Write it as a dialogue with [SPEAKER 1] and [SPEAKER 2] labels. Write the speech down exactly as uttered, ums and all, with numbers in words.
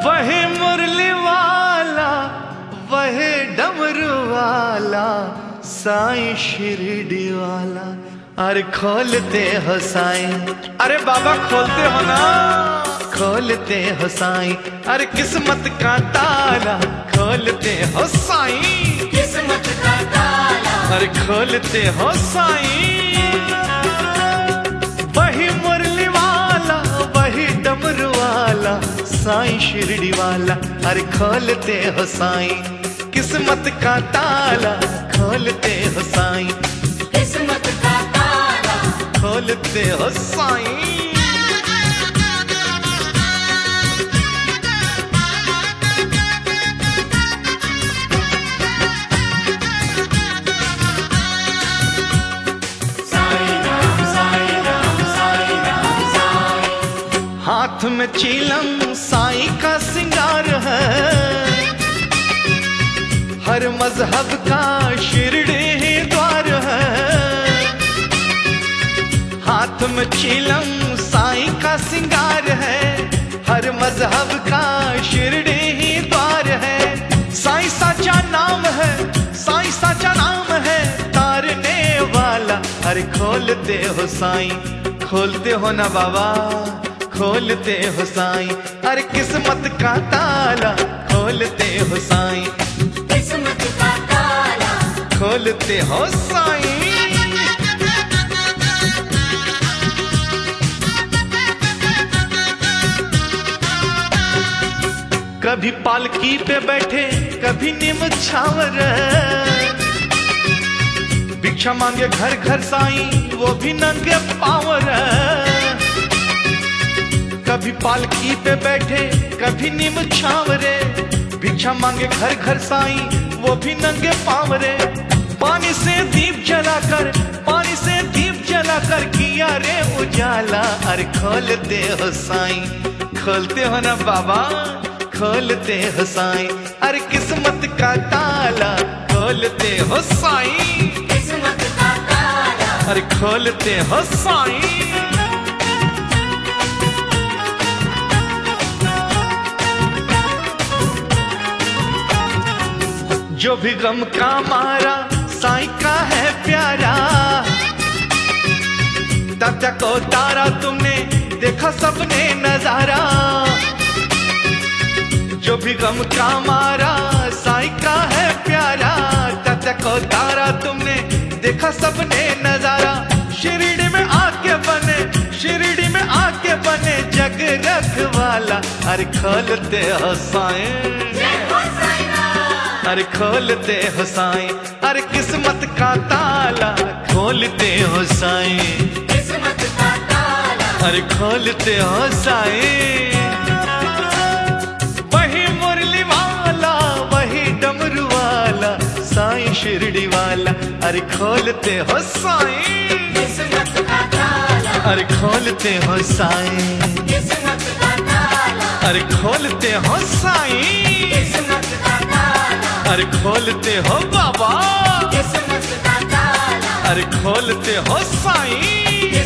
[SPEAKER 1] वही मुरली वाला वही डमरू वाला साईं शिरडी वाला। अरे खोलते हो साईं, अरे बाबा खोलते हो ना, खोलते हो साईं। अरे किस्मत का ताला खोलते हो साईं,
[SPEAKER 2] किस्मत का ताला।
[SPEAKER 1] अरे खोलते हो साईं। वही मुरली वाला वही डमरू वाला साईं शिरडी वाला। अरे खोलते हो साईं, किस्मत का ताला खोलते हो साईं,
[SPEAKER 2] किस्मत का ताला
[SPEAKER 1] खोलते हो साईं। हाथ में चीलम साईं का सिंगार है, हर मजहब का शिरडी ही द्वार है। हाथ में चीलम साईं का सिंगार है, हर मजहब का शिरडी ही द्वार है। साईं साचा नाम है, साईं साचा नाम है तारने वाला। अरे खोलते हो साईं, खोलते हो ना बाबा, खोलते हो साईं। अरे किस्मत का ताला खोलते हो साईं,
[SPEAKER 2] किस्मत का ताला
[SPEAKER 1] खोलते हो साईं। कभी पालकी पे बैठे कभी नीम छावर, भिक्षा मांगे घर घर साईं वो भी नंगे पावर। कभी पालकी पे बैठे कभी नीम छावरे, भिक्षा मांगे घर घर साईं वो भी नंगे पावरे। पानी से दीप जलाकर, पानी से दीप जलाकर किया रे उजाला। अरे खोलते हो साईं, खोलते हो ना बाबा, खोलते हो साईं। अरे किस्मत का ताला खोलते हो साईं,
[SPEAKER 2] किस्मत का ताला
[SPEAKER 1] अरे खोलते हो साईं। जो भी गम का मारा साईं का है प्यारा, दादा को तारा तुमने देखा सपने नजारा। जो भी गम का मारा साईं का है प्यारा, दादा को तारा तुमने देखा सपने नजारा। शिरडी में आके बने, शिरडी में आके बने जग रखवाला। अरे खोलते हो साईं, अरे खोलते हो साईं। अरे किस्मत का ताला खोलते हो साईं,
[SPEAKER 2] किस्मत का ताला
[SPEAKER 1] अरे खोलते हो साईं। वही मुरली वाला वही डमरू वाला साईं शिरडी वाला। अरे खोलते हो साईं,
[SPEAKER 2] किस्मत का ताला
[SPEAKER 1] अरे खोलते हो साईं,
[SPEAKER 2] किस्मत का ताला
[SPEAKER 1] अरे खोलते हो साईं,
[SPEAKER 2] किस्मत का ताला
[SPEAKER 1] अरे खोलते हो बाबा,
[SPEAKER 2] किस्मत का ताला
[SPEAKER 1] अरे खोलते हो साईं।